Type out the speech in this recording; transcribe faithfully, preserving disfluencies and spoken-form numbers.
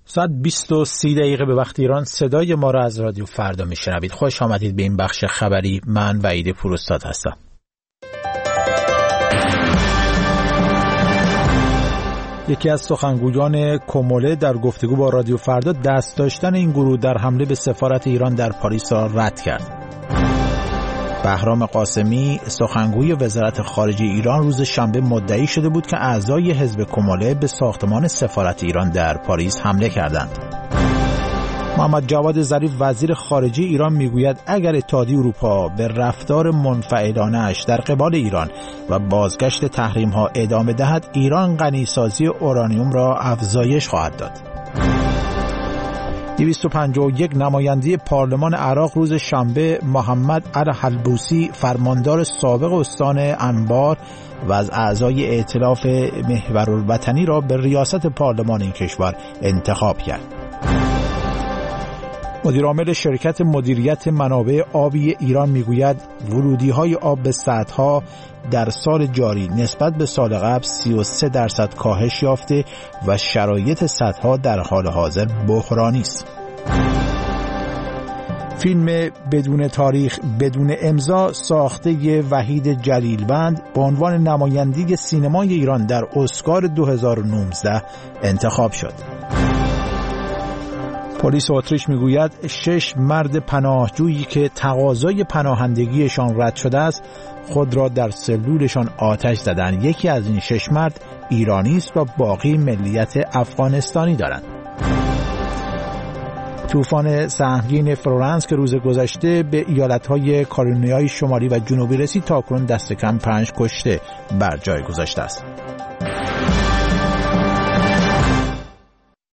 ساعت بیست و سی دقیقه به وقت ایران صدای ما را از رادیو فردا میشنوید. خوش آمدید به این بخش خبری. من وحید پوراستاد هستم. یکی از سخنگویان کموله در گفتگو با رادیو فردا دست داشتن این گروه در حمله به سفارت ایران در پاریس را رد کرد. بهرام قاسمی سخنگوی وزارت خارجه ایران روز شنبه مدعی شده بود که اعضای حزب کموله به ساختمان سفارت ایران در پاریس حمله کردند. محمد جواد ظریف وزیر خارجه ایران میگوید اگر اتحادیه اروپا به رفتار منفعلانه‌اش در قبال ایران و بازگشت تحریم‌ها ادامه دهد، ایران غنیسازی اورانیوم را افزایش خواهد داد. دویست و پنجاه و یک نماینده پارلمان عراق روز شنبه محمد الحلبوسی فرماندار سابق استان انبار و از اعضای ائتلاف محورالوطنی را به ریاست پارلمان این کشور انتخاب کرد. مدیرعامل شرکت مدیریت منابع آبی ایران میگوید ورودی‌های آب به سدها در سال جاری نسبت به سال قبل سی و سه درصد کاهش یافته و شرایط سدها در حال حاضر بحرانی است. فیلم بدون تاریخ بدون امضا ساخته وحید جلیلوند به عنوان نماینده سینمای ایران در اسکار دو هزار و نوزده انتخاب شد. پلیس اتریش میگوید شش مرد پناهجویی که تقاضای پناهندگیشان رد شده است خود را در سلولشان آتش زدند. یکی از این شش مرد ایرانی است و باقی ملیت افغانستانی دارند. طوفان سهمگین فلورانس که روز گذشته به ایالت‌های کارولینای شمالی و جنوبی رسید تاکنون دست کم پنج کشته بر جای گذاشته است.